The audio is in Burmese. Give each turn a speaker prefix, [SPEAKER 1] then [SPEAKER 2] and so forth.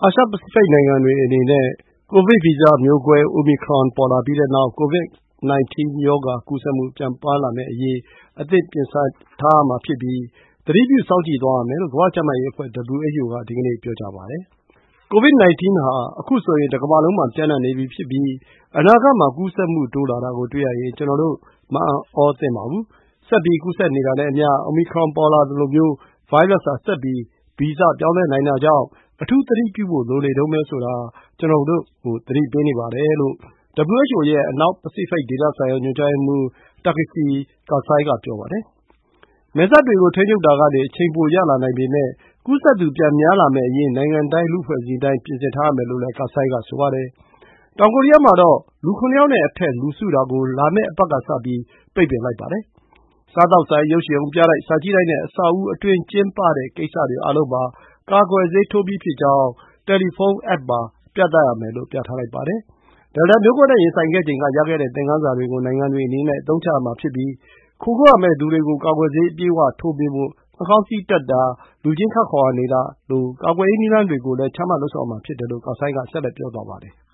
[SPEAKER 1] အာရှပစိဖိတ်နိုင်ငံတွေအနေနဲ့ကိုဗစ်ဗီဇမျိုးကွဲ Omicron ပေါ်လာပြီးတဲ့နောက် COVID-19 ရောဂါကူးစက်မှုပြန်ပါလာမယ့်အရေးအသင့်ပြင်ဆင်ထားရမှာဖြစ်ပြီး သတိပြုစောင့်ကြည့်သွားရမယ်လို့ ကမ္ဘာ့ကျန်းမာရေးအဖွဲ့ WHO က ဒီကနေ့ပြောကြားပါတယ်။ COVID-19 ဟာ အခုဆိုရင်တကမ္ဘာလုံးမှာပျံ့နှံ့နေပြီဖြစ်ပြီး အနာဂတ်မှာကူးစက်မှုတိုးလာတာကိုတွေ့ရရင် ကျနော်တို့မအံ့သြသင့်ပါဘူး။ ဆက်ပြီးကူးစက်နေတာနဲ့အမျှ Omicron ပေါ်လာသလိုမျိုး ဗိုင်းရပ်စ်ဟာဆက်ပြီးဗီဇပြောင်းလဲနိုင်တာကြောင့် အထူးသတိပြုဖို့လိုနေတုန်းပဲဆိုတာ ကျနော်တို့ကိုသတိပေးနေပါတယ်လို့ WHO ရဲ့ အနောက်ပစိဖိတ်ဒေသဆိုင်ရာညွှန်ကြားရေးမှူး Takeshi Kasai က ပြောပါတယ်။ နယ်စပ်တွေကိုထိန်းချုပ်တာကနေ အချိန်ပိုရလာနိုင်ပေမယ့် ကူးစက်သူပြန်များလာမယ့်အရေး နိုင်ငံတိုင်း လူ့အဖွဲ့အစည်းတိုင်း ပြင်ဆင်ထားရမယ်လို့လည်း Kasai ကဆိုပါတယ်။ တောင်ကိုရီးယားမှာတော့ လူ ၇ ယောက်နဲ့အထက်လူစုတာကို လာမယ့်အပတ်ကစပြီး ပိတ်ပင်လိုက်ပါတယ်။ စားသောက်ဆိုင်၊ ရုပ်ရှင်ရုံ၊ ပြတိုက်၊ စာကြည့်တိုက်နဲ့ အဆောက်အဦးအတွင်းကျင်းပတဲ့ကိစ္စတွေအားလုံးမှာ ကာကွယ်ဆေးထိုးပြီးဖြစ်ကြောင်း တယ်လီဖုန်းအက်ပ်မှာပြသရမယ်လို့ ပြဌာန်းလိုက်ပါတယ်။ Delta မျိုးကွဲနဲ့ရင်ဆိုင်ခဲ့ချိန်ကရခဲ့တဲ့သင်ခန်းစာတွေကို နိုင်ငံတွေအနေနဲ့အသုံးချရမှာဖြစ်ပြီး ခိုကိုးရာမဲ့သူတွေကို ကာကွယ်ဆေးအပြည့်အဝထိုးပေးဖို့၊ နှာခေါင်းစည်းတပ်တာ၊ လူချင်းခပ်ခွာခွာနေတာလို ကာကွယ်ရေးနည်းလမ်းတွေကိုလည်း ချမှတ်လုပ်ဆောင်ရမှာဖြစ်တယ်လို့ Kasai က ဆက်လက်ပြောသွားပါတယ်။